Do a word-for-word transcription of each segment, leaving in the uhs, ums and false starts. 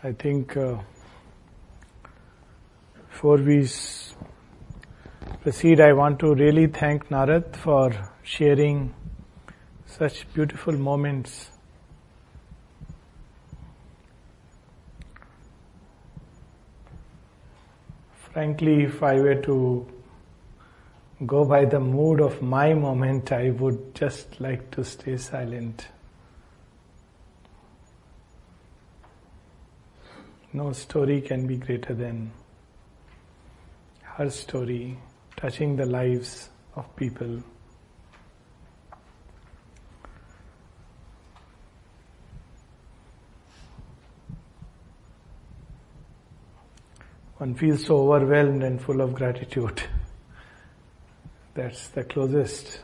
I think uh, before we s- proceed, I want to really thank Narad for sharing such beautiful moments. Frankly, if I were to go by the mood of my moment, I would just like to stay silent. No story can be greater than her story, touching the lives of people. One feels so overwhelmed and full of gratitude. That's the closest.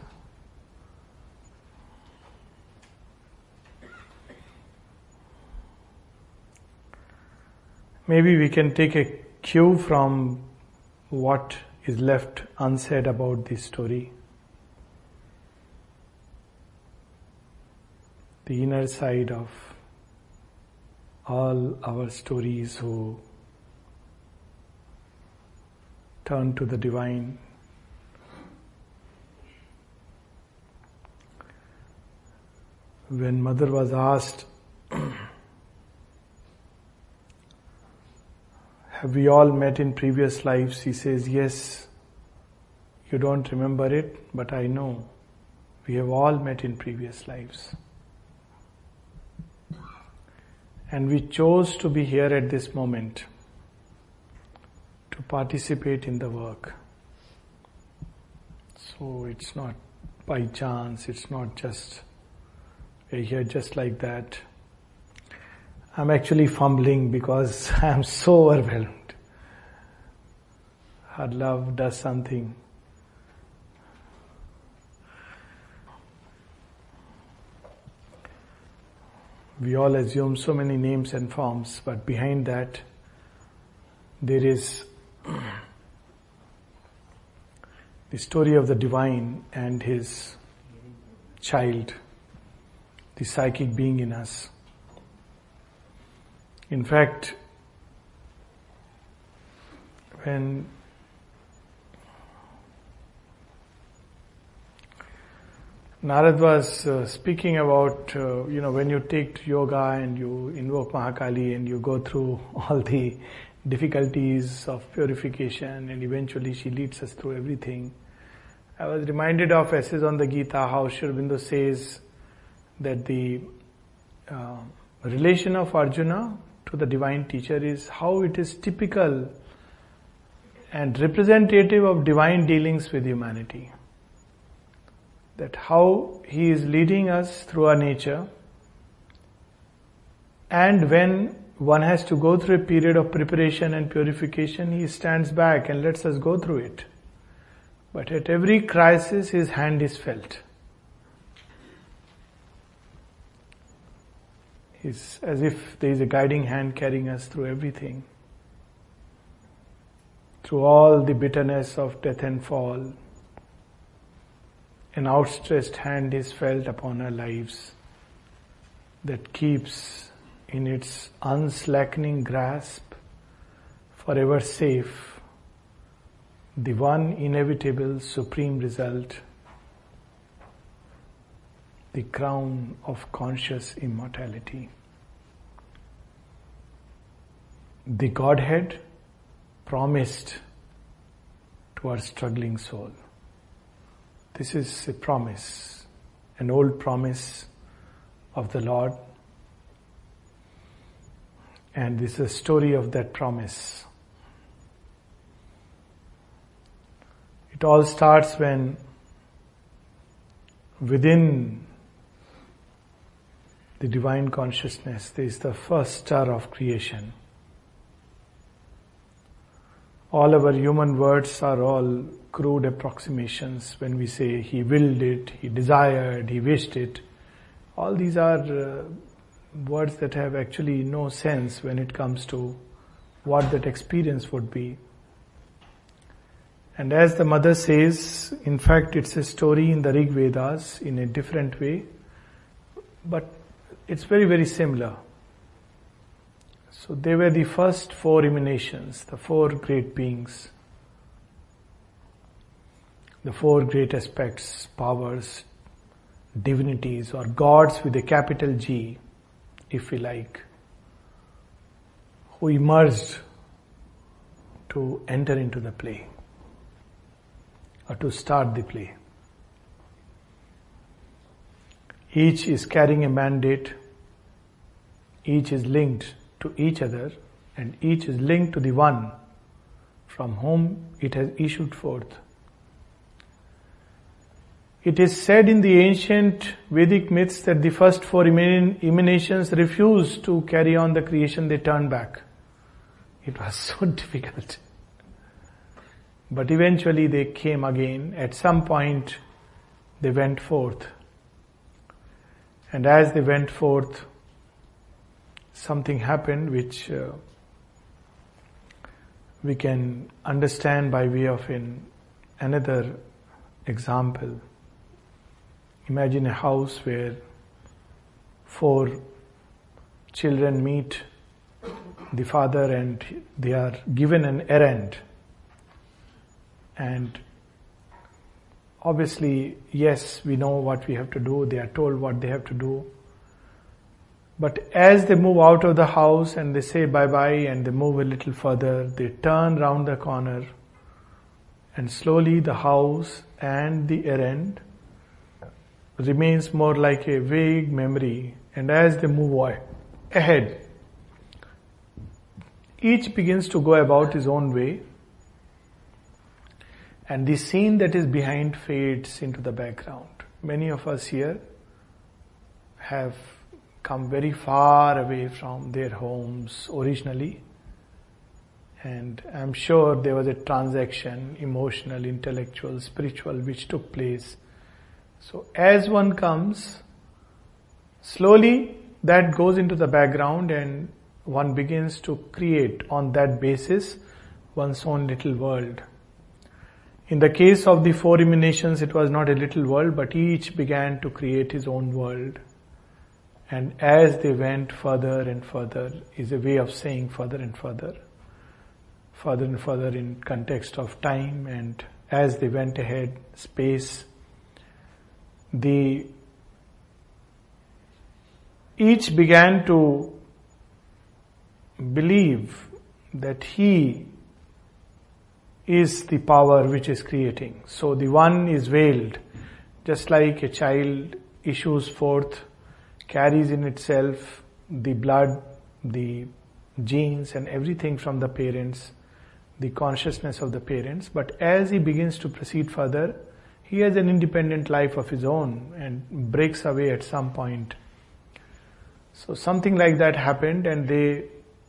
Maybe we can take a cue from what is left unsaid about this story. The inner side of all our stories who turn to the divine. When Mother was asked, have we all met in previous lives? He says, yes, you don't remember it, but I know we have all met in previous lives. And we chose to be here at this moment to participate in the work. So it's not by chance, it's not just we're here just like that. I'm actually fumbling because I'm so overwhelmed. Her love does something. We all assume so many names and forms, but behind that there is the story of the divine and his child, the psychic being in us. In fact, when Narad was uh, speaking about, uh, you know, when you take yoga and you invoke Mahakali and you go through all the difficulties of purification and eventually she leads us through everything. I was reminded of Essays on the Gita, how Sri Aurobindo says that the uh, relation of Arjuna to the divine teacher is how it is typical and representative of divine dealings with humanity. That how he is leading us through our nature, and when one has to go through a period of preparation and purification, he stands back and lets us go through it. But at every crisis, his hand is felt. It's as if there is a guiding hand carrying us through everything. Through all the bitterness of death and fall, an outstretched hand is felt upon our lives that keeps in its unslackening grasp, forever safe, the one inevitable supreme result, the crown of conscious immortality. The Godhead promised to our struggling soul. This is a promise, an old promise of the Lord. And this is a story of that promise. It all starts when within the divine consciousness there is the first star of creation. All our human words are all crude approximations when we say he willed it, he desired, he wished it. All these are uh, words that have actually no sense when it comes to what that experience would be. And as the mother says, in fact it's a story in the Rig Vedas in a different way, but it's very, very similar. So they were the first four emanations, the four great beings, the four great aspects, powers, divinities, or gods with a capital G, if we like, who emerged to enter into the play, or to start the play. Each is carrying a mandate, each is linked to each other, and each is linked to the one from whom it has issued forth. It is said in the ancient Vedic myths that the first four emanations refused to carry on the creation, they turned back. It was so difficult. But eventually they came again. At some point they went forth. And as they went forth, something happened which uh, we can understand by way of an, another example. Imagine a house where four children meet the father and they are given an errand. And obviously, yes, we know what we have to do, they are told what they have to do. But as they move out of the house and they say bye-bye and they move a little further, they turn round the corner and slowly the house and the errand remains more like a vague memory. And as they move ahead, each begins to go about his own way, and the scene that is behind fades into the background. Many of us here have come very far away from their homes originally, and I'm sure there was a transaction, emotional, intellectual, spiritual, which took place. So as one comes, slowly that goes into the background and one begins to create on that basis one's own little world. In the case of the four emanations, it was not a little world, but each began to create his own world. And as they went further and further, is a way of saying further and further, further and further in context of time, and as they went ahead, space, the each began to believe that he is the power which is creating. So the one is veiled, just like a child issues forth, carries in itself the blood, the genes and everything from the parents, the consciousness of the parents. But as he begins to proceed further, he has an independent life of his own and breaks away at some point. So something like that happened, and they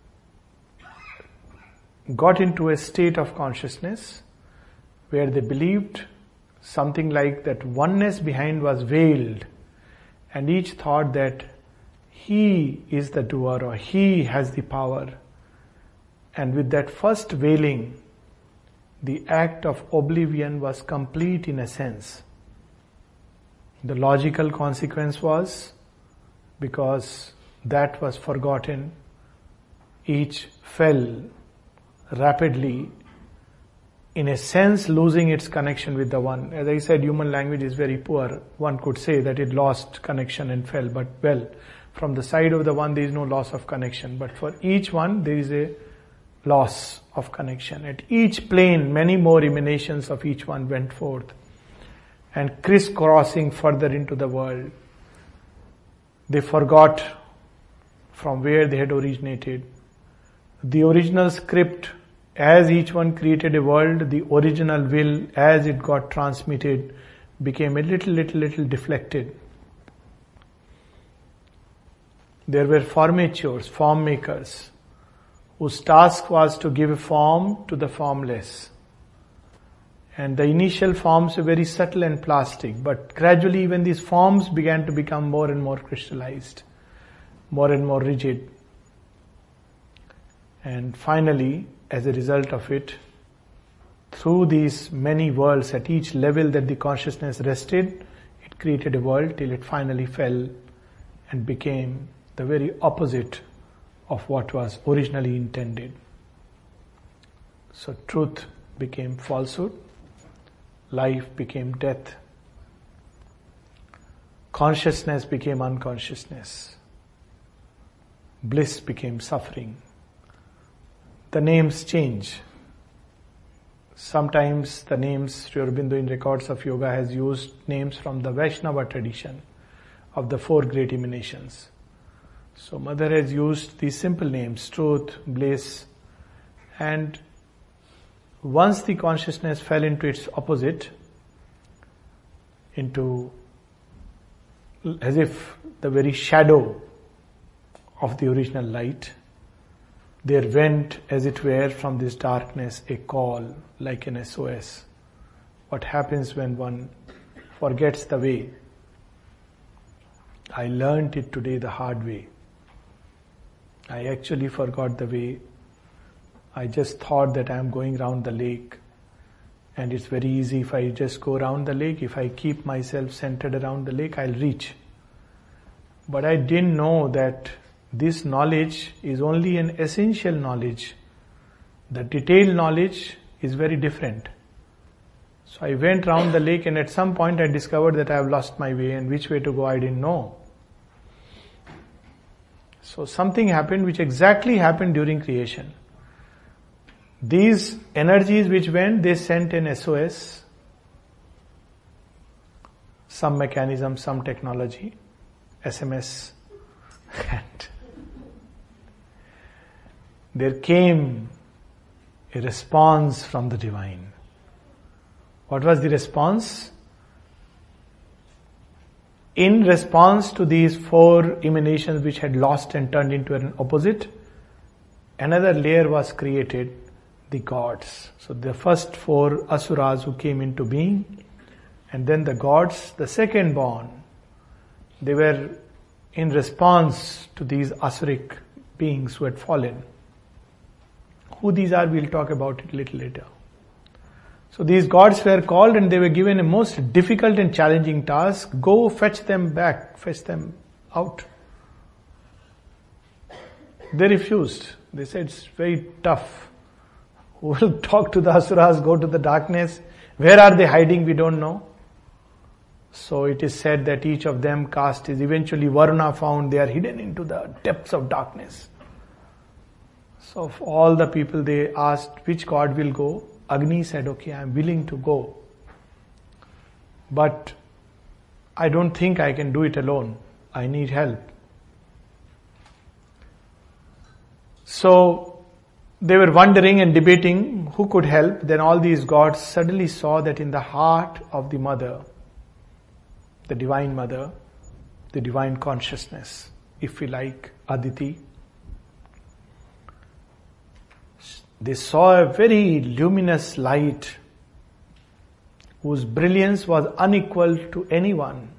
got into a state of consciousness where they believed something like that oneness behind was veiled, and each thought that he is the doer or he has the power. And with that first veiling, the act of oblivion was complete in a sense. The logical consequence was, because that was forgotten, each fell rapidly, in a sense losing its connection with the one. As I said, human language is very poor. One could say that it lost connection and fell, but well, from the side of the one there is no loss of connection, but for each one there is a loss of connection. At each plane, many more emanations of each one went forth and crisscrossing further into the world. They forgot from where they had originated. The original script, as each one created a world, the original will, as it got transmitted, became a little, little, little deflected. There were formateurs, form makers, whose task was to give a form to the formless. And the initial forms were very subtle and plastic, but gradually even these forms began to become more and more crystallized, more and more rigid. And finally, as a result of it, through these many worlds at each level that the consciousness rested, it created a world till it finally fell and became the very opposite of what was originally intended. So truth became falsehood, life became death, consciousness became unconsciousness, bliss became suffering. The names change. Sometimes the names, Sri Aurobindo in Records of Yoga has used names from the Vaishnava tradition of the four great emanations. So Mother has used these simple names, truth, bliss, and once the consciousness fell into its opposite, into as if the very shadow of the original light, there went, as it were, from this darkness a call like an S O S. What happens when one forgets the way? I learnt it today the hard way. I actually forgot the way. I just thought that I am going round the lake, and it's very easy if I just go round the lake. If I keep myself centered around the lake, I'll reach. But I didn't know that this knowledge is only an essential knowledge. The detailed knowledge is very different. So I went round the lake, and at some point I discovered that I have lost my way, and which way to go I didn't know. So something happened which exactly happened during creation. These energies which went, they sent an S O S, some mechanism, some technology, S M S, and there came a response from the divine. What was the response? In response to these four emanations which had lost and turned into an opposite, another layer was created, the gods. So the first four asuras who came into being, and then the gods, the second born, they were in response to these asuric beings who had fallen. Who these are, we'll talk about it a little later. So these gods were called, and they were given a most difficult and challenging task. Go fetch them back, fetch them out. They refused. They said it's very tough. Who will talk to the asuras, go to the darkness? Where are they hiding? We don't know. So it is said that each of them cast is eventually Varuna found they are hidden into the depths of darkness. So of all the people they asked which god will go, Agni said, okay, I am willing to go. But I don't think I can do it alone. I need help. So they were wondering and debating who could help. Then all these gods suddenly saw that in the heart of the mother, the divine mother, the divine consciousness, if we like, Aditi, they saw a very luminous light whose brilliance was unequal to anyone.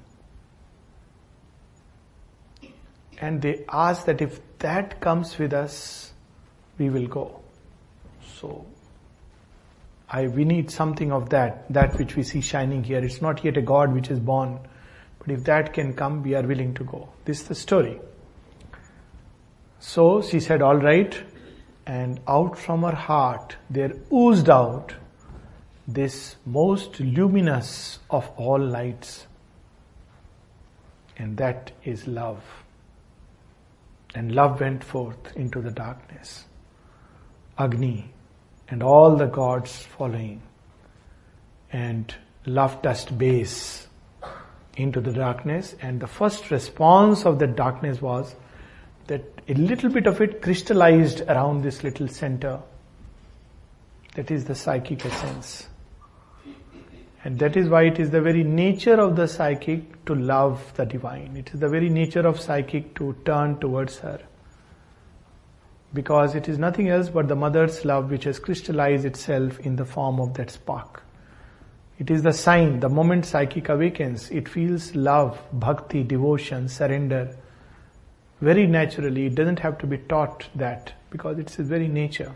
And they asked that if that comes with us, we will go. So, I, we need something of that, that which we see shining here. It's not yet a God which is born, but if that can come, we are willing to go. This is the story. So she said, all right. And out from her heart, there oozed out this most luminous of all lights. And that is love. And love went forth into the darkness. Agni and all the gods following. And love touched base into the darkness. And the first response of the darkness was that a little bit of it crystallized around this little center. That is the psychic essence. And that is why it is the very nature of the psychic to love the divine. It is the very nature of psychic to turn towards her. Because it is nothing else but the mother's love which has crystallized itself in the form of that spark. It is the sign, the moment psychic awakens, it feels love, bhakti, devotion, surrender. Very naturally, it doesn't have to be taught that, because it's its very nature.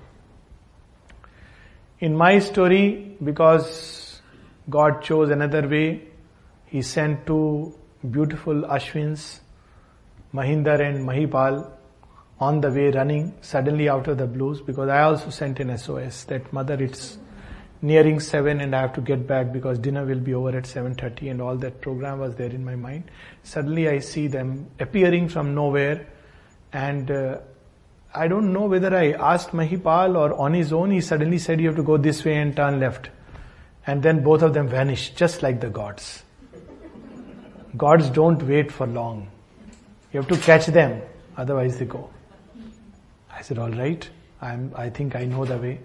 In my story, because God chose another way, He sent two beautiful Ashwins, Mahinder and Mahipal, on the way running, suddenly out of the blues, because I also sent an S O S that mother, it's nearing seven and I have to get back because dinner will be over at seven thirty, and all that program was there in my mind. Suddenly I see them appearing from nowhere, and uh, I don't know whether I asked Mahipal or on his own, he suddenly said you have to go this way and turn left. And then both of them vanished, just like the gods. Gods don't wait for long. You have to catch them, otherwise they go. I said, all right, I'm, I think I know the way.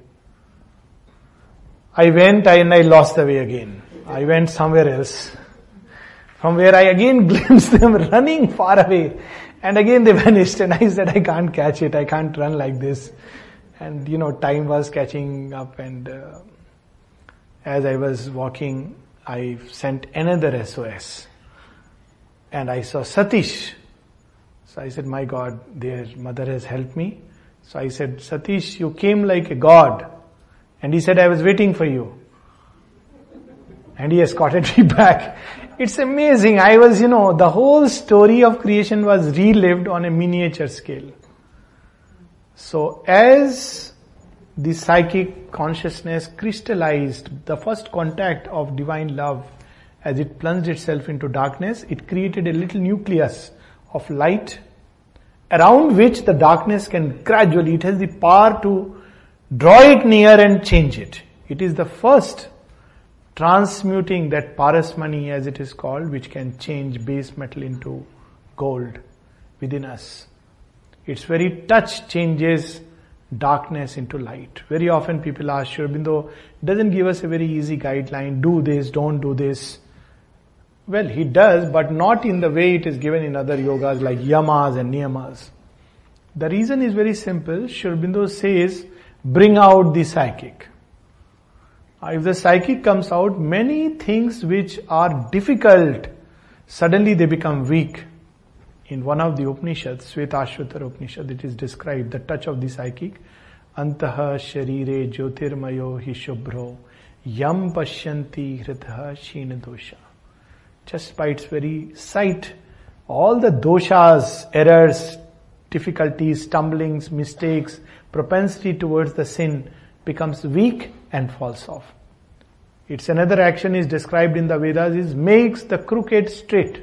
I went and I lost the way again. I went somewhere else. From where I again glimpsed them running far away. And again they vanished, and I said, I can't catch it, I can't run like this. And you know, time was catching up, and uh, as I was walking, I sent another S O S. And I saw Satish. So I said, my God, their mother has helped me. So I said, Satish, you came like a god. And he said, I was waiting for you. And he escorted me back. It's amazing. I was, you know, the whole story of creation was relived on a miniature scale. So as the psychic consciousness crystallized the first contact of divine love, as it plunged itself into darkness, it created a little nucleus of light around which the darkness can gradually, it has the power to draw it near and change it. It is the first transmuting that parasmani, as it is called, which can change base metal into gold within us. Its very touch changes darkness into light. Very often people ask, Sri Aurobindo doesn't give us a very easy guideline, do this, don't do this. Well, he does, but not in the way it is given in other yogas like yamas and niyamas. The reason is very simple. Sri Aurobindo says, bring out the psychic. If the psychic comes out, many things which are difficult, suddenly they become weak. In one of the Upanishads, Shvetashvatara Upanishad, it is described, the touch of the psychic, Antaha Sharire Jyotirmayo Hi Shubhro Yam Pashyanti Hritaha Sheena Dosha. Just by its very sight, all the doshas, errors, difficulties, stumblings, mistakes, propensity towards the sin becomes weak and falls off. Its another action is described in the Vedas is makes the crooked straight.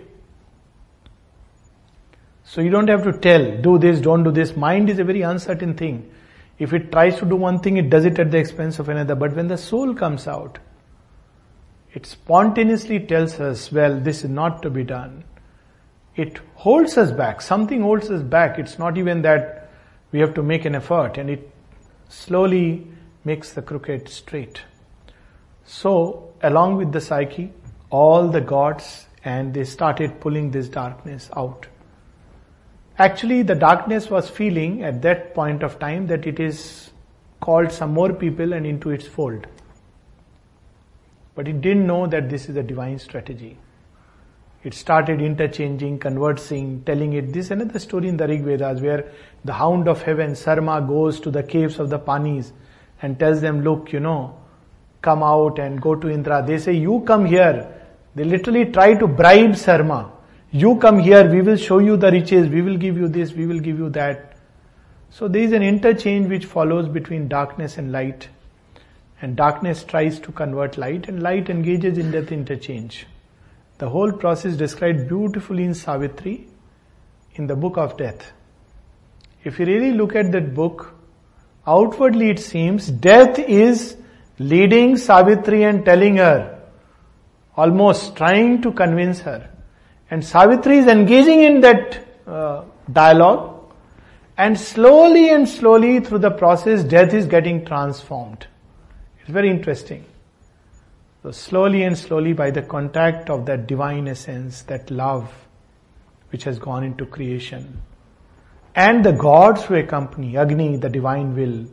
So you don't have to tell, do this, don't do this. Mind is a very uncertain thing. If it tries to do one thing, it does it at the expense of another. But when the soul comes out, it spontaneously tells us, well, this is not to be done. It holds us back. Something holds us back. It's not even that we have to make an effort, and it slowly makes the crooked straight. So, along with the psyche, all the gods, and they started pulling this darkness out. Actually, the darkness was feeling at that point of time that it is called some more people and into its fold. But it didn't know that this is a divine strategy. It started interchanging, conversing, telling it. This is another story in the Rig Vedas where the hound of heaven, Sarma, goes to the caves of the Panis and tells them, look, you know, come out and go to Indra. They say, you come here. They literally try to bribe Sarma. You come here, we will show you the riches, we will give you this, we will give you that. So there is an interchange which follows between darkness and light. And darkness tries to convert light, and light engages in that interchange. The whole process described beautifully in Savitri, in the Book of Death. If you really look at that book, outwardly it seems death is leading Savitri and telling her, almost trying to convince her. And Savitri is engaging in that uh, dialogue, and slowly and slowly through the process, death is getting transformed. It's very interesting. So slowly and slowly by the contact of that divine essence, that love which has gone into creation, and the gods who accompany, Agni, the divine will,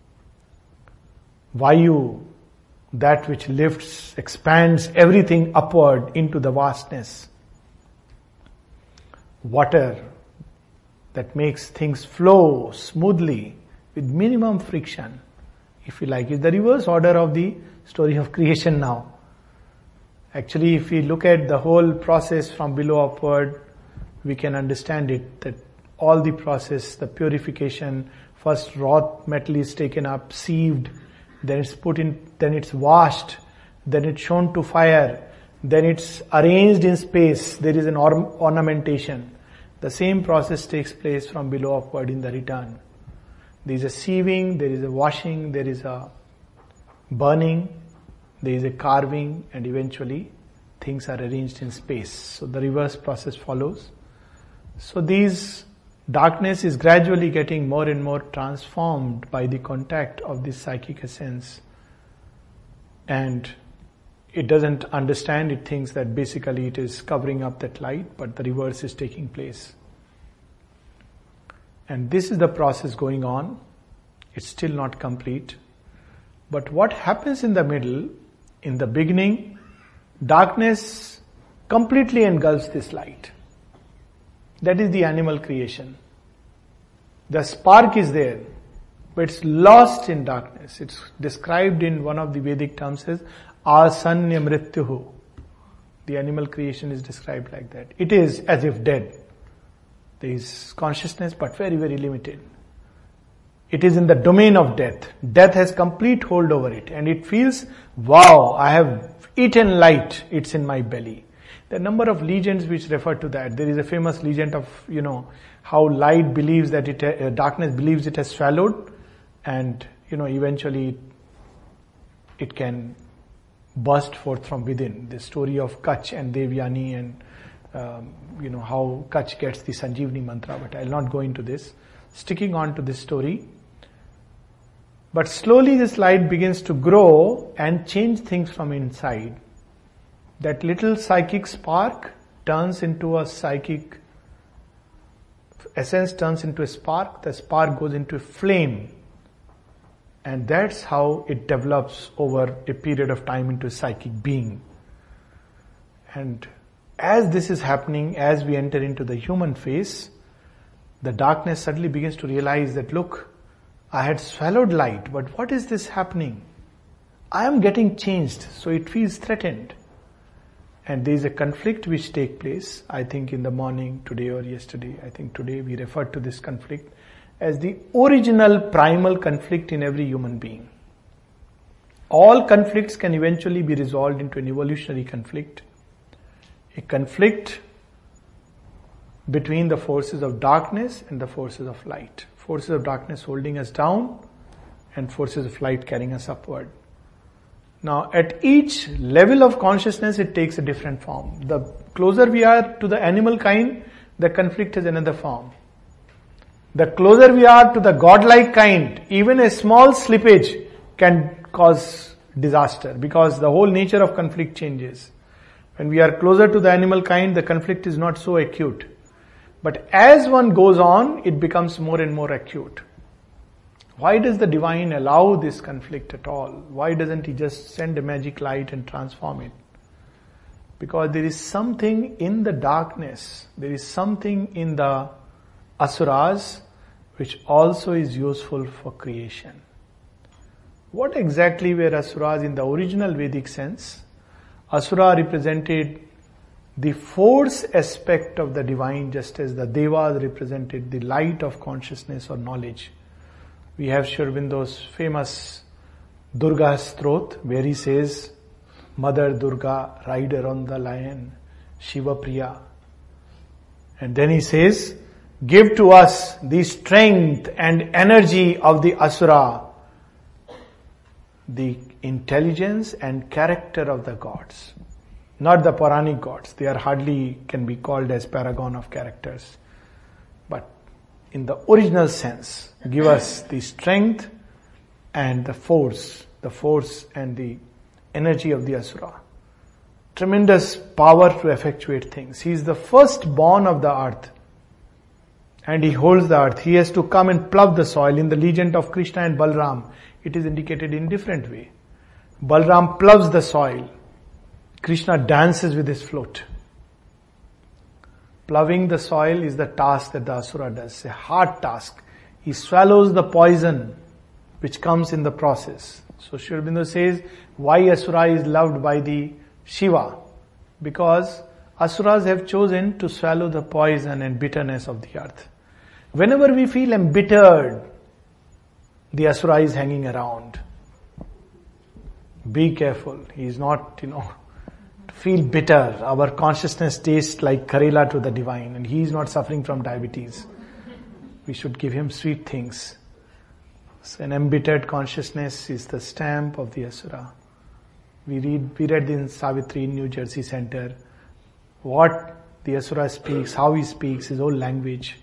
Vayu, that which lifts, expands everything upward into the vastness, water that makes things flow smoothly with minimum friction, if you like. It's the reverse order of the story of creation now. Actually, if we look at the whole process from below upward, we can understand it that all the process, the purification. First raw metal is taken up, sieved, then it's put in, then it's washed, then it's shown to fire, then it's arranged in space. There is an or- ornamentation. The same process takes place from below upward in the return. There is a sieving, there is a washing, there is a burning, there is a carving, and eventually things are arranged in space. So the reverse process follows. So these darkness is gradually getting more and more transformed by the contact of this psychic essence. And it doesn't understand, it thinks that basically it is covering up that light, but the reverse is taking place. And this is the process going on. It's still not complete. But what happens in the middle, in the beginning, darkness completely engulfs this light. That is the animal creation. The spark is there, but it's lost in darkness. It's described in one of the Vedic terms as asanya mrityuhu. The animal creation is described like that. It is as if dead. There is consciousness, but very, very limited. It is in the domain of death. Death has complete hold over it, and it feels, wow, I have eaten light. It's in my belly. There are a number of legends which refer to that. There is a famous legend of, you know, how light believes that it, uh, darkness believes it has swallowed, and, you know, eventually it can burst forth from within. The story of Kach and Devyani, and, um, you know, how Kach gets the Sanjeevani mantra, but I'll not go into this. Sticking on to this story. But slowly this light begins to grow and change things from inside. That little psychic spark turns into a psychic essence, turns into a spark. The spark goes into a flame. And that's how it develops over a period of time into a psychic being. And as this is happening, as we enter into the human phase, the darkness suddenly begins to realize that, look, I had swallowed light, but what is this happening? I am getting changed, so it feels threatened. And there is a conflict which takes place, I think in the morning, today or yesterday. I think today we referred to this conflict as the original primal conflict in every human being. All conflicts can eventually be resolved into an evolutionary conflict. A conflict between the forces of darkness and the forces of light. Forces of darkness holding us down, and forces of light carrying us upward. Now, at each level of consciousness, it takes a different form. The closer we are to the animal kind, the conflict has another form. The closer we are to the godlike kind, even a small slippage can cause disaster, because the whole nature of conflict changes. When we are closer to the animal kind, the conflict is not so acute. But as one goes on, it becomes more and more acute. Why does the divine allow this conflict at all? Why doesn't he just send a magic light and transform it? Because there is something in the darkness, there is something in the asuras which also is useful for creation. What exactly were asuras in the original Vedic sense? Asura represented the force aspect of the divine, just as the devas represented the light of consciousness or knowledge. We have Sri Aurobindo's famous Durga Strot, where he says, Mother Durga, rider on the lion, Shiva Priya. And then he says, give to us the strength and energy of the Asura, the intelligence and character of the gods. Not the Puranic gods. They are hardly can be called as paragon of characters. But in the original sense, give us the strength and the force, the force and the energy of the Asura. Tremendous power to effectuate things. He is the first born of the earth. And he holds the earth. He has to come and plough the soil. In the legend of Krishna and Balram, it is indicated in different way. Balram ploughs the soil. Krishna dances with his flute. Ploughing the soil is the task that the Asura does, a hard task. He swallows the poison which comes in the process. So Sri Aurobindo says, why Asura is loved by the Shiva? Because Asuras have chosen to swallow the poison and bitterness of the earth. Whenever we feel embittered, the Asura is hanging around. Be careful. He is not, you know, to feel bitter. Our consciousness tastes like Karela to the divine, and he is not suffering from diabetes. We should give him sweet things. So an embittered consciousness is the stamp of the Asura. We read, we read in Savitri in New Jersey Center what the Asura speaks, how he speaks, his whole language.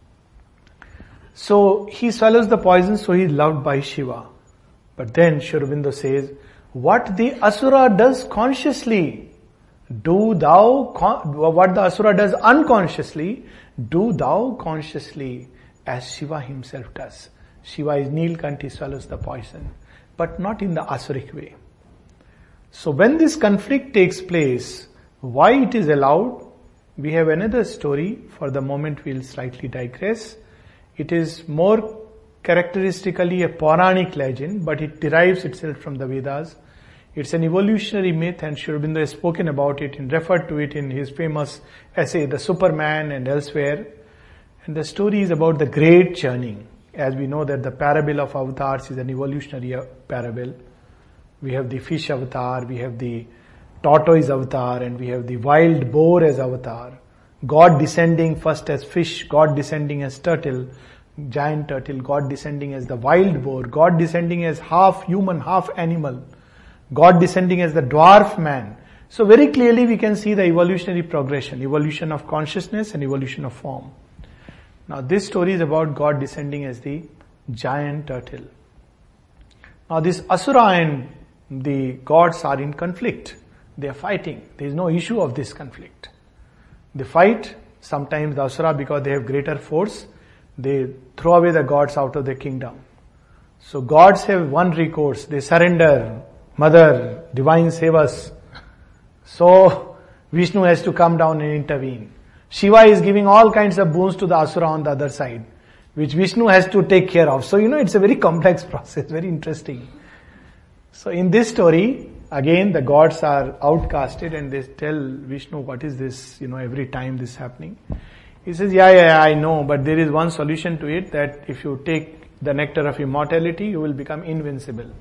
So he swallows the poison, so he is loved by Shiva. But then Sri Aurobindo says, what the Asura does consciously, do thou, con- what the Asura does unconsciously, do thou consciously, as Shiva himself does. Shiva is Nilkanth, he swallows the poison, but not in the Asuric way. So when this conflict takes place, why it is allowed? We have another story. For the moment we'll slightly digress. It is more characteristically a Puranic legend, but it derives itself from the Vedas. It's an evolutionary myth, and Sri Aurobindo has spoken about it and referred to it in his famous essay, The Superman, and elsewhere. And the story is about the great churning. As we know that the parable of avatars is an evolutionary parable. We have the fish avatar, we have the tortoise avatar, and we have the wild boar as avatar. God descending first as fish, God descending as turtle, giant turtle, God descending as the wild boar, God descending as half human, half animal, God descending as the dwarf man. So very clearly we can see the evolutionary progression, evolution of consciousness and evolution of form. Now this story is about God descending as the giant turtle. Now this Asura and the gods are in conflict. They are fighting. There is no issue of this conflict. They fight. Sometimes the Asura, because they have greater force, they throw away the gods out of the kingdom. So gods have one recourse. They surrender. Mother, divine, save us. So Vishnu has to come down and intervene. Shiva is giving all kinds of boons to the Asura on the other side, which Vishnu has to take care of. So you know, it's a very complex process, very interesting. So in this story, again the gods are outcasted and they tell Vishnu, what is this, you know, every time this happening. He says, yeah, yeah, yeah, I know, but there is one solution to it, that if you take the nectar of immortality, you will become invincible.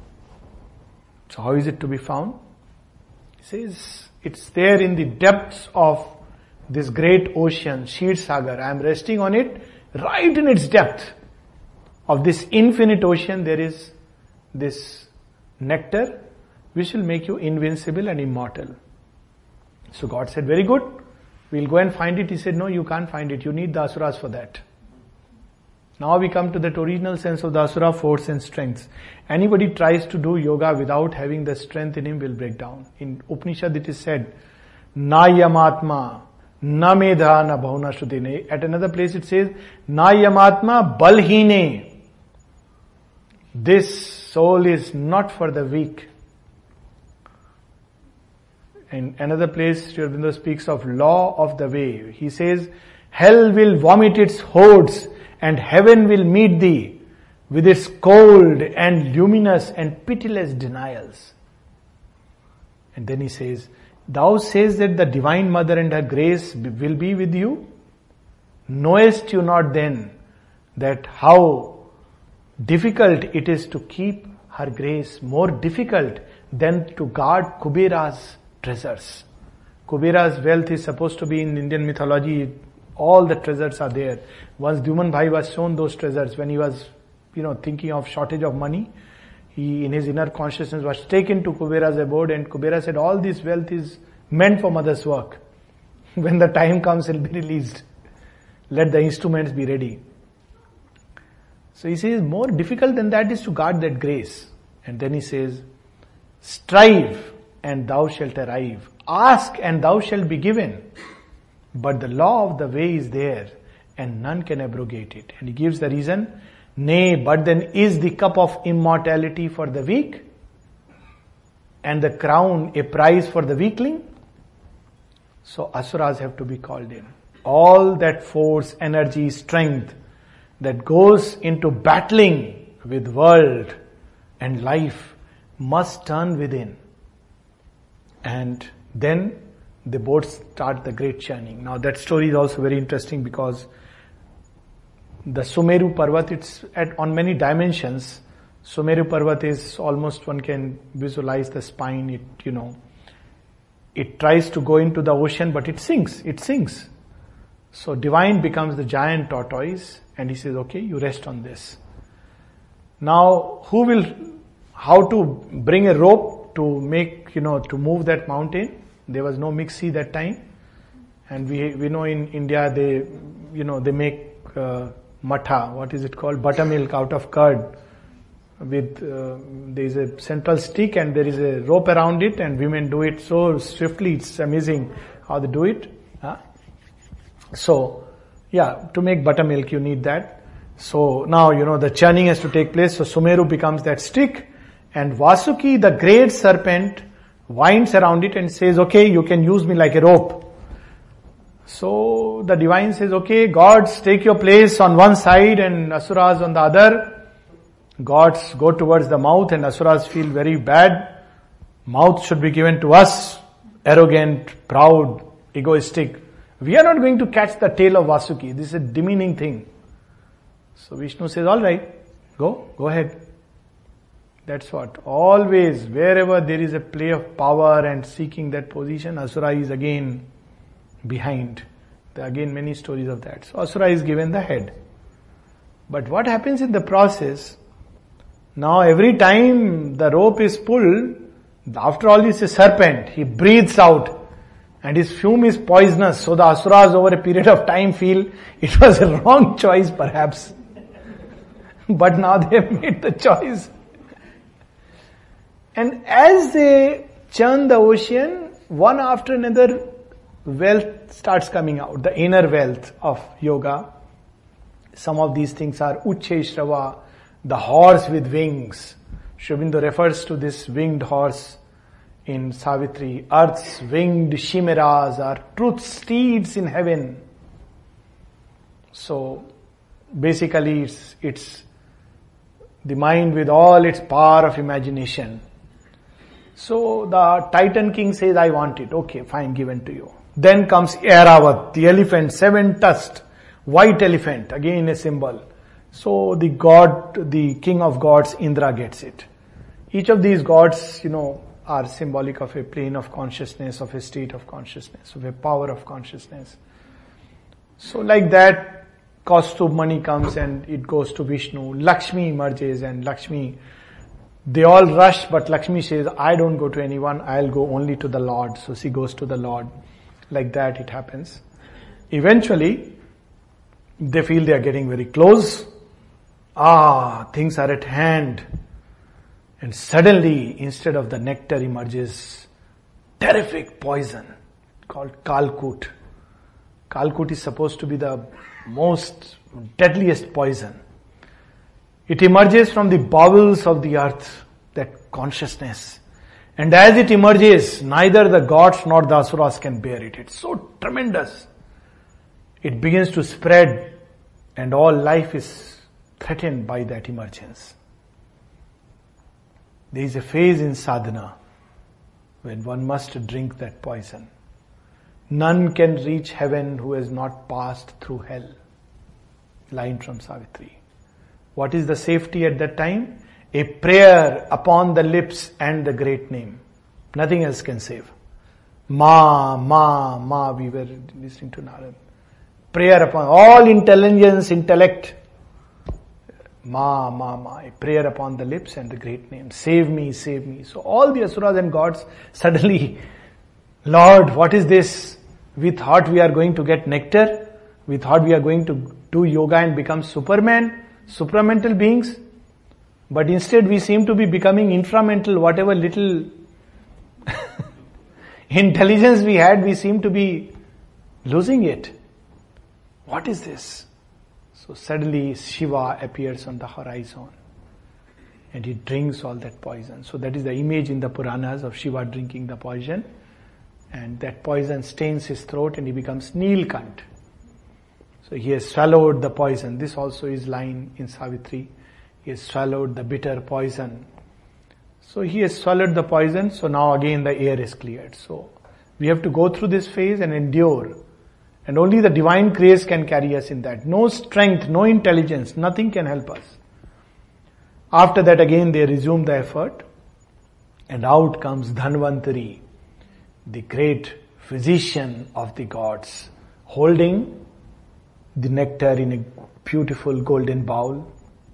So how is it to be found? He says, it's there in the depths of this great ocean, Shir Sagar. I am resting on it, right in its depth of this infinite ocean, there is this nectar which will make you invincible and immortal. So God said, very good, we'll go and find it. He said, no, you can't find it. You need the Asuras for that. Now we come to that original sense of the Asura, force and strength. Anybody tries to do yoga without having the strength in him will break down. In Upanishad it is said, na yamatma, na medha, na bhavna shrutine. At another place it says, na yamatma balhine. This soul is not for the weak. In another place, Sri Aurobindo speaks of law of the way. He says, hell will vomit its hordes and heaven will meet thee with its cold and luminous and pitiless denials. And then he says, thou says that the Divine Mother and her grace will be with you? Knowest you not then that how difficult it is to keep her grace, more difficult than to guard Kubera's treasures. Kubera's wealth is supposed to be in Indian mythology, all the treasures are there. Once Dyuman Bhai was shown those treasures when he was, you know, thinking of shortage of money, he in his inner consciousness was taken to Kubera's abode, and Kubera said, all this wealth is meant for mother's work. When the time comes, it will be released. Let the instruments be ready. So he says, more difficult than that is to guard that grace. And then he says, strive and thou shalt arrive. Ask and thou shalt be given. But the law of the way is there and none can abrogate it. And he gives the reason, nay, but then is the cup of immortality for the weak and the crown a prize for the weakling? So Asuras have to be called in. All that force, energy, strength that goes into battling with world and life must turn within. And then the boats start the great churning. Now that story is also very interesting because the Sumeru Parvat, it's at, on many dimensions. Sumeru Parvat is almost, one can visualize the spine, it, you know, it tries to go into the ocean, but it sinks, it sinks. So divine becomes the giant tortoise, and he says, okay, you rest on this. Now, who will, how to bring a rope to make, you know, to move that mountain? There was no mixie that time. And we, we know in India, they, you know, they make uh, matha, what is it called? Buttermilk out of curd. With, uh, there is a central stick and there is a rope around it, and women do it so swiftly, it's amazing how they do it. Huh? So, yeah, to make buttermilk you need that. So now, you know, the churning has to take place, so Sumeru becomes that stick, and Vasuki, the great serpent, winds around it and says, okay, you can use me like a rope. So the divine says, okay, gods take your place on one side and Asuras on the other. Gods go towards the mouth and Asuras feel very bad. Mouth should be given to us, arrogant, proud, egoistic. We are not going to catch the tail of Vasuki. This is a demeaning thing. So Vishnu says, all right, go, go ahead. That's what. Always, wherever there is a play of power and seeking that position, Asura is again behind. There are again many stories of that. So Asura is given the head. But what happens in the process? Now every time the rope is pulled, after all it's a serpent, he breathes out and his fume is poisonous. So the Asuras over a period of time feel it was a wrong choice perhaps. But now they have made the choice. And as they churn the ocean, one after another wealth starts coming out, the inner wealth of yoga. Some of these things are Uchcheshrava, the horse with wings. Sri Aurobindo refers to this winged horse in Savitri. Earth's winged chimeras are truth steeds in heaven. So basically it's, it's the mind with all its power of imagination. So the Titan king says, I want it. Okay, fine, given to you. Then comes Airavat, the elephant, seven-tusked, white elephant, again a symbol. So the god, the king of gods, Indra gets it. Each of these gods, you know, are symbolic of a plane of consciousness, of a state of consciousness, of a power of consciousness. So like that, Kaustubh money comes and it goes to Vishnu. Lakshmi emerges and Lakshmi, they all rush, but Lakshmi says, I don't go to anyone, I'll go only to the Lord. So she goes to the Lord. Like that it happens. Eventually, they feel they are getting very close. Ah, things are at hand. And suddenly, instead of the nectar emerges terrific poison called Kalkut. Kalkut is supposed to be the most deadliest poison. It emerges from the bowels of the earth, that consciousness. And as it emerges, neither the gods nor the Asuras can bear it. It's so tremendous. It begins to spread and all life is threatened by that emergence. There is a phase in sadhana when one must drink that poison. None can reach heaven who has not passed through hell. Line from Savitri. What is the safety at that time? A prayer upon the lips and the great name. Nothing else can save. Ma, ma, ma, we were listening to Narad. Prayer upon all intelligence, intellect. Ma, ma, ma. A prayer upon the lips and the great name. Save me, save me. So all the Asuras and gods suddenly, Lord, what is this? We thought we are going to get nectar. We thought we are going to do yoga and become Superman, supramental beings. But instead we seem to be becoming inframental, whatever little intelligence we had, we seem to be losing it. What is this? So suddenly Shiva appears on the horizon and he drinks all that poison. So that is the image in the Puranas of Shiva drinking the poison, and that poison stains his throat and he becomes Nilkant. So he has swallowed the poison. This also is line in Savitri. He has swallowed the bitter poison. So he has swallowed the poison, so now again the air is cleared. So we have to go through this phase and endure. And only the divine grace can carry us in that. No strength, no intelligence, nothing can help us. After that again they resume the effort. And out comes Dhanvantari, the great physician of the gods, holding the nectar in a beautiful golden bowl.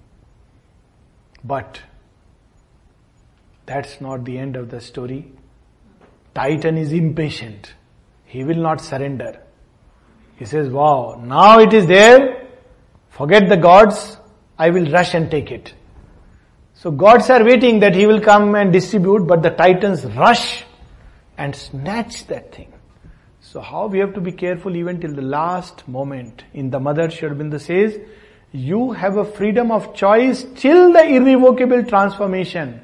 But that's not the end of the story. Titan is impatient. He will not surrender. He says, wow, now it is there. Forget the gods. I will rush and take it. So gods are waiting that he will come and distribute, but the titans rush and snatch that thing. So how we have to be careful even till the last moment. In the Mother, Sri Aurobindo says, you have a freedom of choice till the irrevocable transformation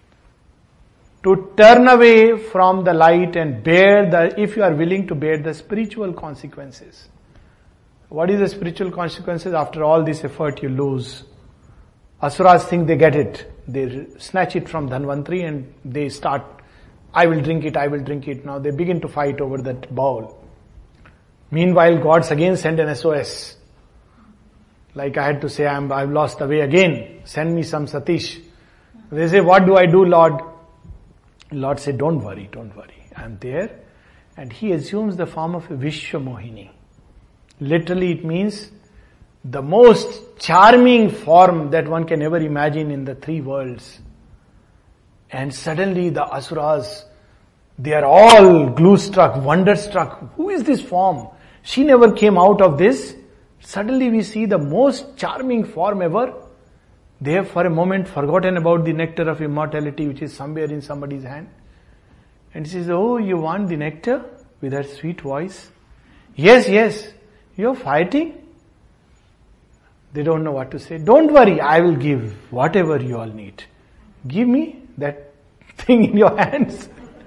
to turn away from the light and bear the, if you are willing to bear the spiritual consequences. What is the spiritual consequences? After all this effort you lose. Asuras think they get it. They snatch it from Dhanvantari and they start, I will drink it, I will drink it. Now they begin to fight over that bowl. Meanwhile, gods again send an S O S. Like I had to say, I'm, I've lost the way again. Send me some Satish. They say, what do I do, Lord? Lord said, don't worry, don't worry. I'm there. And he assumes the form of a Vishwamohini. Literally it means the most charming form that one can ever imagine in the three worlds. And suddenly the Asuras, they are all glue-struck, wonder-struck. Who is this form? She never came out of this. Suddenly we see the most charming form ever. They have for a moment forgotten about the nectar of immortality which is somewhere in somebody's hand. And she says, oh, you want the nectar? With her sweet voice. Yes, yes. You're fighting? They don't know what to say. Don't worry, I will give whatever you all need. Give me that thing in your hands.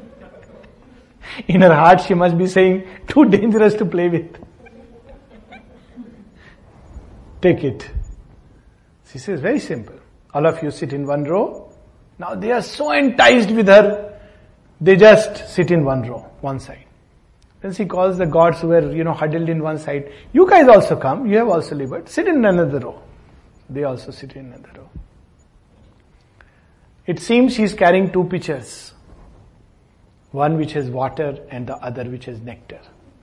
In her heart she must be saying, too dangerous to play with. Take it. She says, very simple. All of you sit in one row. Now they are so enticed with her, they just sit in one row, one side. Then she calls the gods who were, you know, huddled in one side. You guys also come. You have also labored. Sit in another row. They also sit in another row. It seems she is carrying two pitchers. One which has water and the other which has nectar.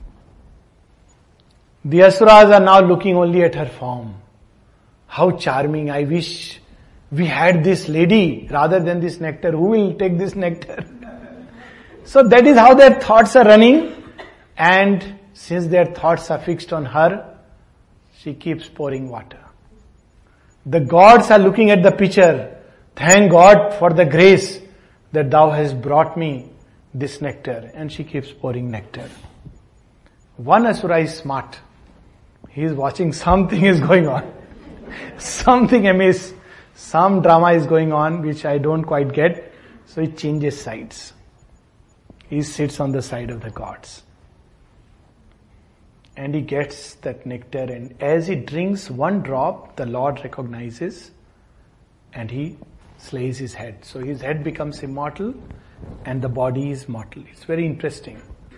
The Asuras are now looking only at her form. How charming. I wish we had this lady rather than this nectar. Who will take this nectar? So that is how their thoughts are running. And since their thoughts are fixed on her, she keeps pouring water. The gods are looking at the pitcher. Thank God for the grace that thou hast brought me this nectar. And she keeps pouring nectar. One Asura is smart. He is watching something is going on. Something amiss. Some drama is going on which I don't quite get. So he changes sides. He sits on the side of the gods. And he gets that nectar, and as he drinks one drop, the Lord recognizes and he slays his head. So his head becomes immortal and the body is mortal. It's very interesting.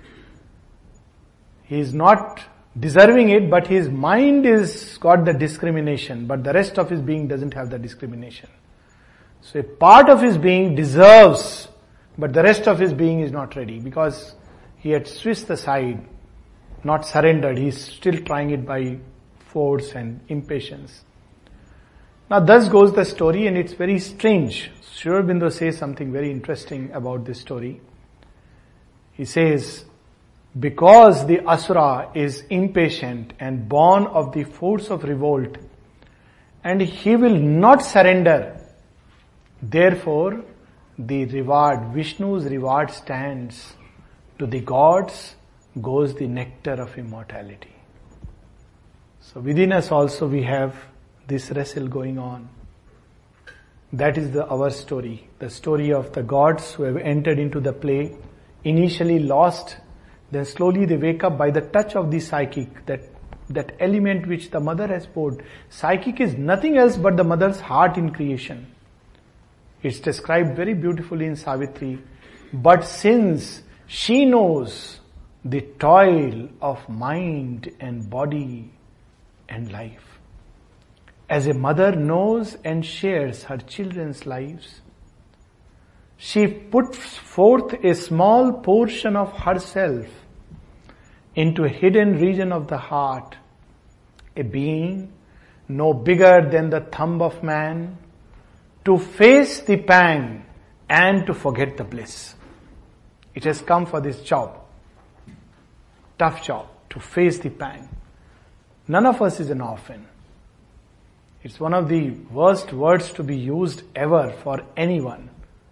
He is not deserving it, but his mind is got the discrimination, but the rest of his being doesn't have the discrimination. So a part of his being deserves, but the rest of his being is not ready because he had switched aside, not surrendered. He's still trying it by force and impatience. Now thus goes the story, and it's very strange. Sri Aurobindo says something very interesting about this story. He says, because the Asura is impatient and born of the force of revolt, and he will not surrender, therefore the reward, Vishnu's reward stands. To the gods goes the nectar of immortality. So within us also we have this wrestle going on. That is the our story. The story of the gods who have entered into the play, initially lost, then slowly they wake up by the touch of the psychic, that, that element which the mother has poured. Psychic is nothing else but the mother's heart in creation. It's described very beautifully in Savitri. But since she knows the toil of mind and body and life. As a mother knows and shares her children's lives, she puts forth a small portion of herself into a hidden region of the heart, a being no bigger than the thumb of man, to face the pang and to forget the bliss. It has come for this job, tough job, to face the pang. None of us is an orphan. It's one of the worst words to be used ever for anyone,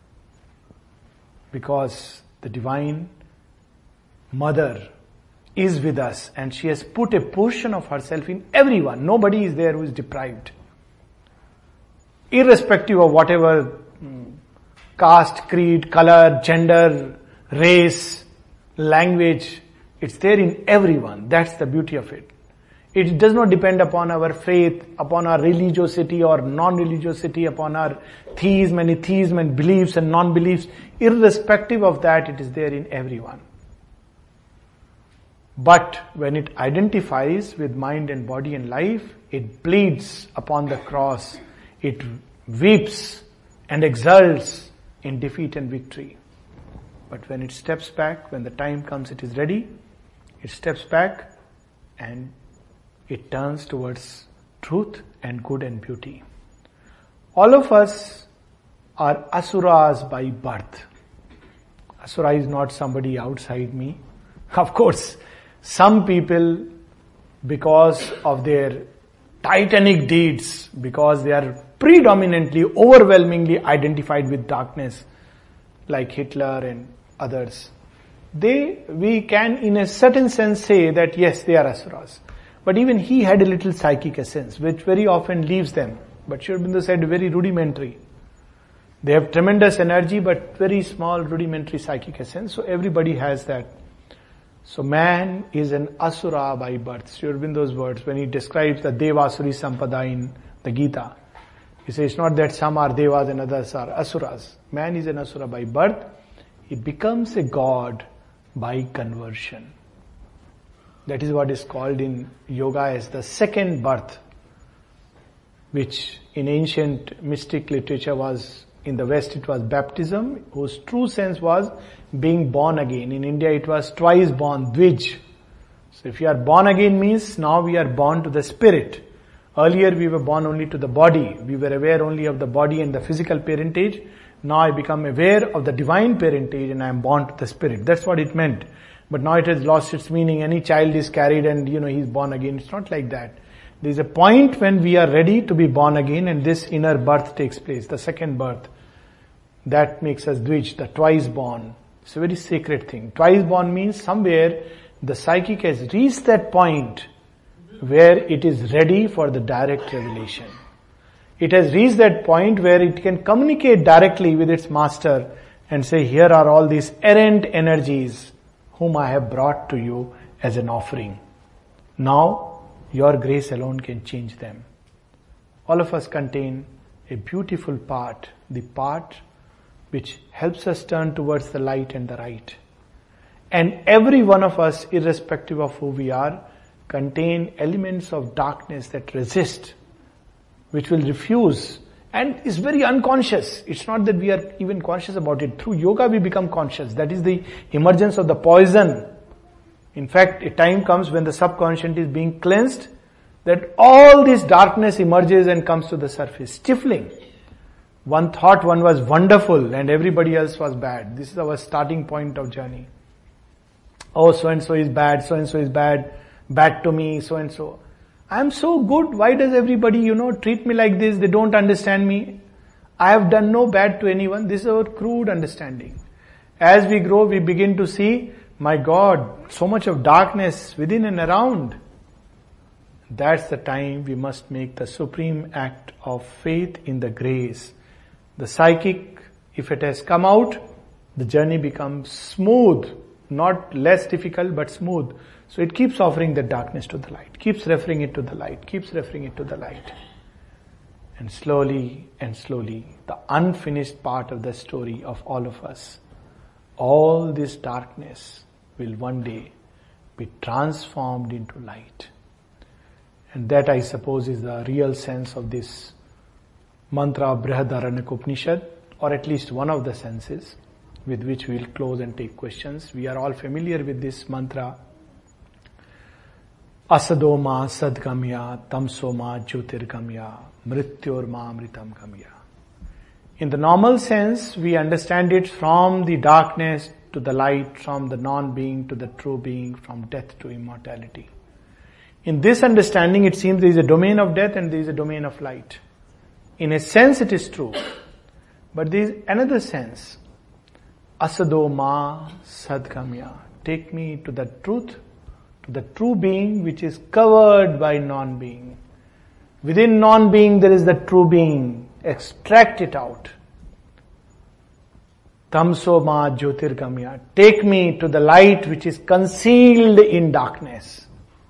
because the Divine Mother is with us and she has put a portion of herself in everyone. Nobody is there who is deprived. Irrespective of whatever caste, creed, color, gender, race, language, it's there in everyone. That's the beauty of it. It does not depend upon our faith, upon our religiosity or non-religiosity, upon our theism and atheism and beliefs and non-beliefs. Irrespective of that, it is there in everyone. But when it identifies with mind and body and life, it bleeds upon the cross. It weeps and exults in defeat and victory. But when it steps back, when the time comes it is ready, it steps back and it turns towards truth and good and beauty. All of us are asuras by birth. Asura is not somebody outside me. Of course, some people, because of their titanic deeds, because they are predominantly, overwhelmingly identified with darkness, like Hitler and others, they, we can in a certain sense say that yes, they are asuras. But even he had a little psychic essence, which very often leaves them. But Sri Aurobindo said very rudimentary. They have tremendous energy, but very small rudimentary psychic essence. So everybody has that. So man is an asura by birth. Sri Aurobindo's words, when he describes the Devasuri Sampada in the Gita, he says it's not that some are devas and others are asuras. Man is an asura by birth. He becomes a god by conversion. That is what is called in yoga as the second birth, which in ancient mystic literature was, in the West it was baptism, whose true sense was being born again. In India it was twice born, Dvij. So if you are born again means now we are born to the spirit. Earlier we were born only to the body. We were aware only of the body and the physical parentage. Now I become aware of the divine parentage and I am born to the spirit. That's what it meant. But now it has lost its meaning. Any child is carried and, you know, he's born again. It's not like that. There's a point when we are ready to be born again and this inner birth takes place, the second birth. That makes us Dvij, the twice born. It's a very sacred thing. Twice born means somewhere the psychic has reached that point where it is ready for the direct revelation. It has reached that point where it can communicate directly with its master and say, here are all these errant energies whom I have brought to you as an offering. Now, your grace alone can change them. All of us contain a beautiful part, the part which helps us turn towards the light and the right. And every one of us, irrespective of who we are, contain elements of darkness that resist, which will refuse and is very unconscious. It's not that we are even conscious about it. Through yoga we become conscious. That is the emergence of the poison. In fact, a time comes when the subconscious is being cleansed, that all this darkness emerges and comes to the surface, stifling. One thought one was wonderful and everybody else was bad. This is our starting point of journey. Oh, so and so is bad, so and so is bad, bad to me, so and so. I am so good, why does everybody, you know, treat me like this? They don't understand me. I have done no bad to anyone. This is our crude understanding. As we grow, we begin to see, my God, so much of darkness within and around. That's the time we must make the supreme act of faith in the grace. The psychic, if it has come out, the journey becomes smooth, not less difficult but smooth. So it keeps offering the darkness to the light, keeps referring it to the light, keeps referring it to the light. And slowly and slowly, the unfinished part of the story of all of us, all this darkness will one day be transformed into light. And that, I suppose, is the real sense of this mantra of Brihadaranyaka Upanishad, or at least one of the senses with which we will close and take questions. We are all familiar with this mantra. Asado ma sadgamya, tamso ma jyotirgamya, mrityor ma amritam gamya. In the normal sense, we understand it from the darkness to the light, from the non-being to the true being, from death to immortality. In this understanding, it seems there is a domain of death and there is a domain of light. In a sense, it is true. But there is another sense. Asado ma sadgamya. Take me to the truth, to the true being which is covered by non-being. Within non-being there is the true being. Extract it out. Tamso ma jyotirgamya. Take me to the light which is concealed in darkness.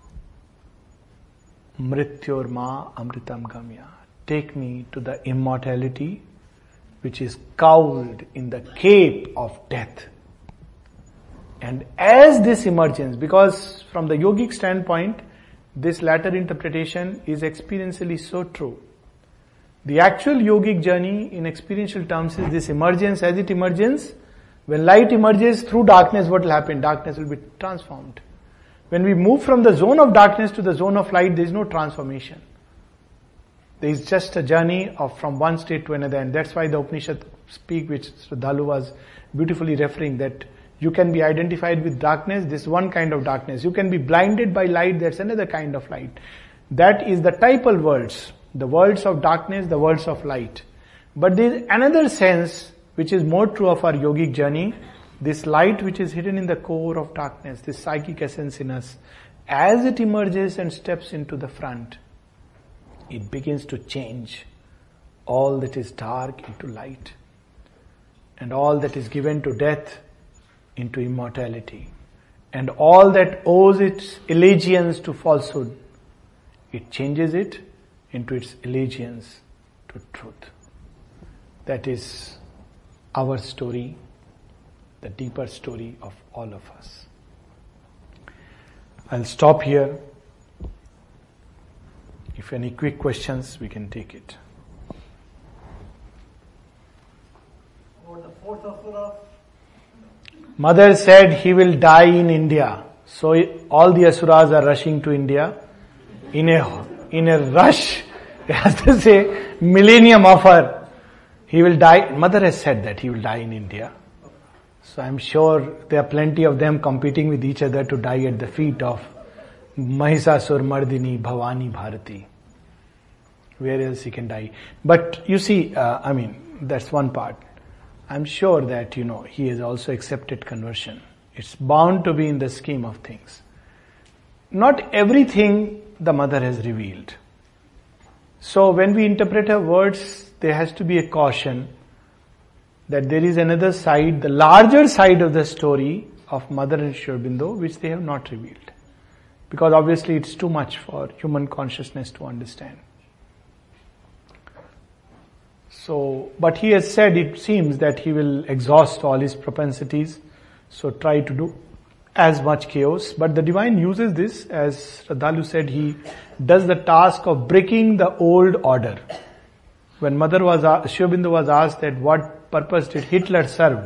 Mrityor ma amritam gamya. Take me to the immortality which is cowled in the cape of death. And as this emergence, because from the yogic standpoint, this latter interpretation is experientially so true. The actual yogic journey in experiential terms is this emergence. As it emerges, when light emerges through darkness, what will happen? Darkness will be transformed. When we move from the zone of darkness to the zone of light, there is no transformation. There is just a journey of from one state to another, and that's why the Upanishad speak, which Shraddhalu was beautifully referring, that you can be identified with darkness, this one kind of darkness. You can be blinded by light, that's another kind of light. That is the typal worlds, the worlds of darkness, the worlds of light. But there is another sense which is more true of our yogic journey, this light which is hidden in the core of darkness, this psychic essence in us, as it emerges and steps into the front, it begins to change all that is dark into light, and all that is given to death into immortality, and all that owes its allegiance to falsehood, it changes it into its allegiance to truth. That is our story, the deeper story of all of us. I'll stop here. If any quick questions, we can take it. Or the fourth asura. Mother said he will die in India. So all the asuras are rushing to India. In a, in a rush, as they say, millennium offer. He will die. Mother has said that he will die in India. So I'm sure there are plenty of them competing with each other to die at the feet of Mahisasur Mardini Bhavani Bharati. Where else he can die? But you see, uh, I mean, that's one part. I'm sure that, you know, he has also accepted conversion. It's bound to be in the scheme of things. Not everything the mother has revealed. So when we interpret her words, there has to be a caution that there is another side, the larger side of the story of Mother and Sri Aurobindo, which they have not revealed. Because obviously it's too much for human consciousness to understand. So, but he has said it seems that he will exhaust all his propensities, so try to do as much chaos. But the divine uses this, as Shraddhalu said, he does the task of breaking the old order. When Mother was, Sri Aurobindo was asked that what purpose did Hitler serve?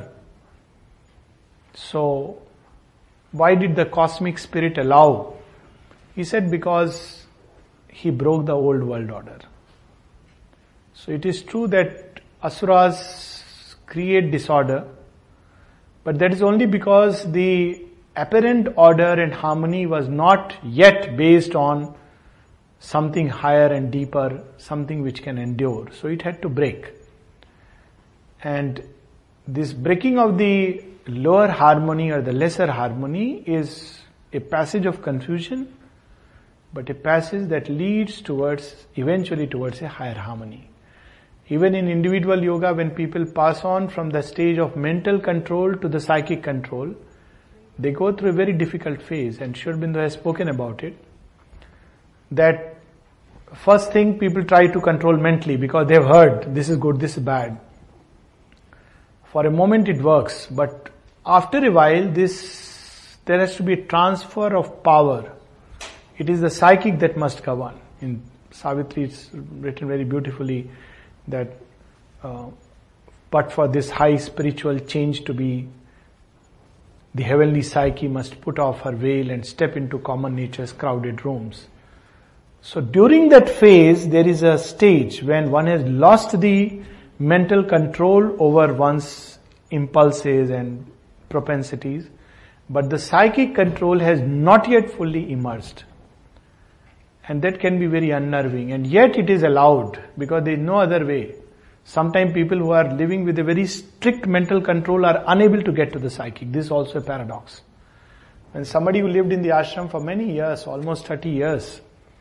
So, why did the cosmic spirit allow? He said because he broke the old world order. So it is true that asuras create disorder, but that is only because the apparent order and harmony was not yet based on something higher and deeper, something which can endure. So it had to break. And this breaking of the lower harmony or the lesser harmony is a passage of confusion, but a passage that leads towards, eventually towards a higher harmony. Even in individual yoga, when people pass on from the stage of mental control to the psychic control, they go through a very difficult phase, and Sri Aurobindo has spoken about it. That first thing, people try to control mentally because they've heard this is good, this is bad. For a moment it works, but after a while this there has to be a transfer of power. It is the psychic that must govern. In Savitri it's written very beautifully that uh, but for this high spiritual change to be, the heavenly psyche must put off her veil and step into common nature's crowded rooms. So during that phase, there is a stage when one has lost the mental control over one's impulses and propensities, but the psychic control has not yet fully emerged. And that can be very unnerving, and yet it is allowed because there is no other way. Sometimes people who are living with a very strict mental control are unable to get to the psychic. This is also a paradox. When somebody who lived in the ashram for many years, almost thirty years,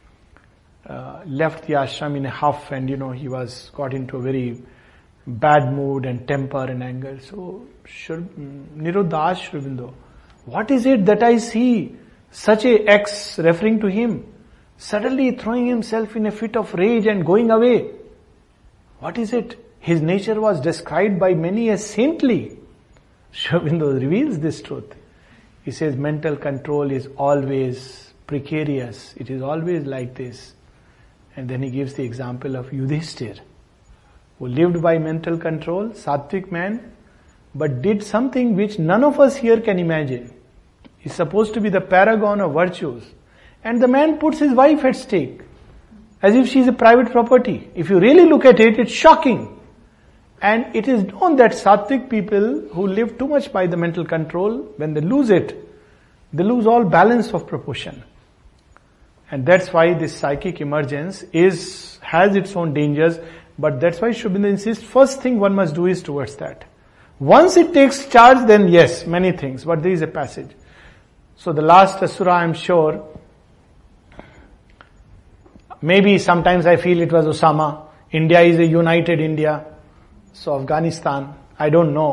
uh, left the ashram in a huff, and you know, he was got into a very bad mood and temper and anger. So, Niruddha asked Sri Aurobindo, what is it that I see such a ex referring to him, suddenly throwing himself in a fit of rage and going away? What is it? His nature was described by many as saintly. Sri Aurobindo reveals this truth. He says mental control is always precarious. It is always like this. And then he gives the example of Yudhishthir, who lived by mental control, Sattvic man, but did something which none of us here can imagine. He's supposed to be the paragon of virtues. And the man puts his wife at stake, as if she's a private property. If you really look at it, it's shocking. And it is known that Sattvic people who live too much by the mental control, when they lose it, they lose all balance of proportion. And that's why this psychic emergence is, has its own dangers, but that's why Sri Aurobindo insists, first thing one must do is towards that. Once it takes charge, then yes, many things, but there is a passage. So the last Asura, I'm sure, maybe sometimes I feel it was Osama. India is a united India. So Afghanistan, I don't know.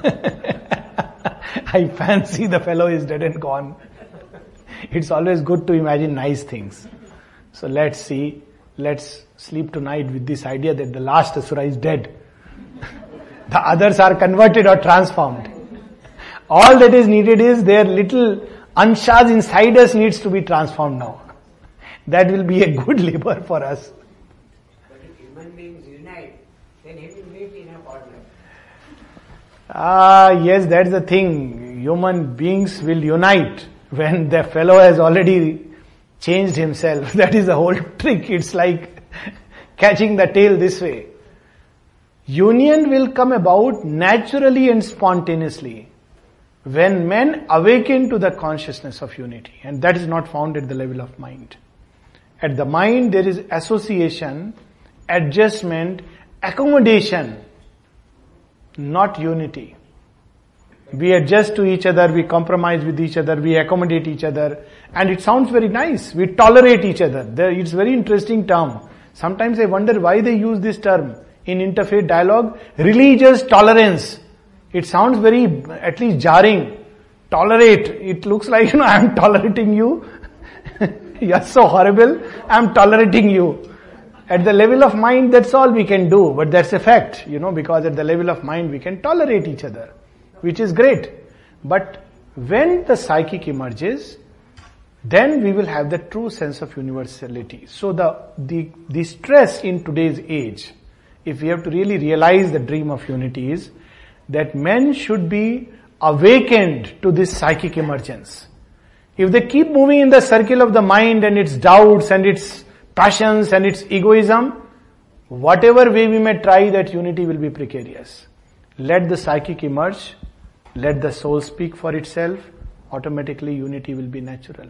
I fancy the fellow is dead and gone. It's always good to imagine nice things. So let's see. Let's sleep tonight with this idea that the last Asura is dead. The others are converted or transformed. All that is needed is their little anshas inside us needs to be transformed now. That will be a good labor for us. But if human beings unite, then he will meet in a partner. Ah, yes, that's the thing. Human beings will unite when the fellow has already changed himself. That is the whole trick. It's like catching the tail this way. Union will come about naturally and spontaneously when men awaken to the consciousness of unity. And that is not found at the level of mind. At the mind there is association, adjustment, accommodation, not unity. We adjust to each other, we compromise with each other, we accommodate each other, and it sounds very nice. We tolerate each other. It's a very interesting term. Sometimes I wonder why they use this term in interfaith dialogue. Religious tolerance. It sounds very, at least jarring. Tolerate. It looks like, you know, I'm tolerating you. You're so horrible. I'm tolerating you. At the level of mind, that's all we can do. But that's a fact, you know, because at the level of mind, we can tolerate each other, which is great. But when the psychic emerges, then we will have the true sense of universality. So the, the, the stress in today's age, if we have to really realize the dream of unity, is that men should be awakened to this psychic emergence. If they keep moving in the circle of the mind and its doubts and its passions and its egoism, whatever way we may try, that unity will be precarious. Let the psychic emerge, let the soul speak for itself, automatically unity will be natural.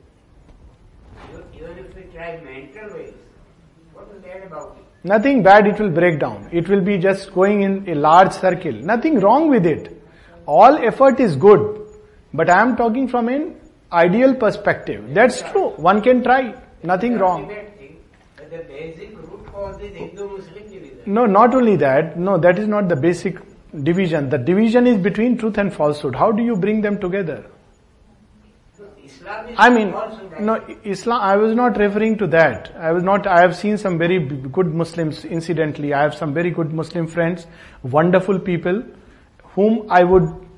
Even if we try mental ways, what is bad about it? Nothing bad, it will break down. It will be just going in a large circle. Nothing wrong with it. All effort is good. But I am talking from an ideal perspective. That's true. One can try. Nothing wrong. But the basic root cause is Hindu-Muslim division. No, not only that. No, that is not the basic division. The division is between truth and falsehood. How do you bring them together? Islam is I mean, falsehood. no, Islam, I was not referring to that. I was not, I have seen some very good Muslims, incidentally. I have some very good Muslim friends, wonderful people, whom I would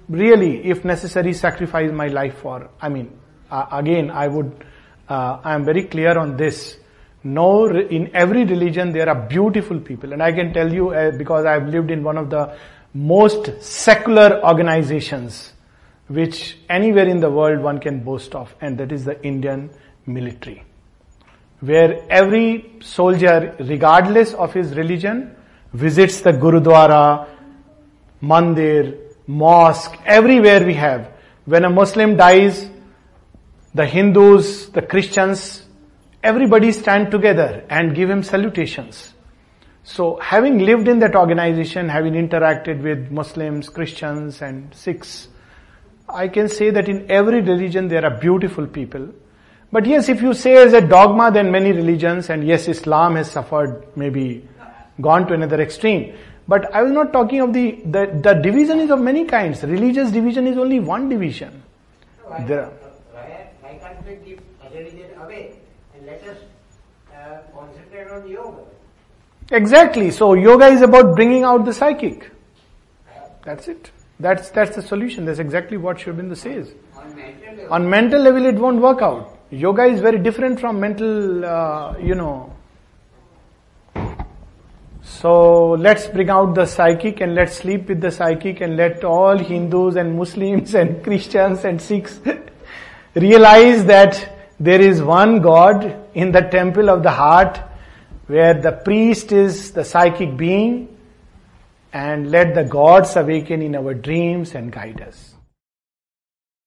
really, if necessary, sacrifice my life for. I mean, uh, again, I would, uh, I am very clear on this. No, in every religion there are beautiful people, and I can tell you uh, because I have lived in one of the most secular organizations which anywhere in the world one can boast of, and that is the Indian military, where every soldier, regardless of his religion, visits the Gurudwara, Mandir, mosque, everywhere we have. When a Muslim dies, the Hindus, the Christians, everybody stand together and give him salutations. So having lived in that organization, having interacted with Muslims, Christians and Sikhs, I can say that in every religion there are beautiful people. But yes, if you say as a dogma, then many religions, and yes, Islam has suffered, maybe gone to another extreme. But I was not talking of the, the, the division is of many kinds. Religious division is only one division. Why, There are, why, why can't we keep religion away and let us uh, concentrate on yoga? exactly. So yoga is about bringing out the psychic. That's it. That's, that's the solution. That's exactly what Sri Aurobindo says. On mental level. On mental level, it won't work out. Yoga is very different from mental, uh, you know. So let's bring out the psychic and let's sleep with the psychic and let all Hindus and Muslims and Christians and Sikhs realize that there is one God in the temple of the heart where the priest is the psychic being, and let the gods awaken in our dreams and guide us.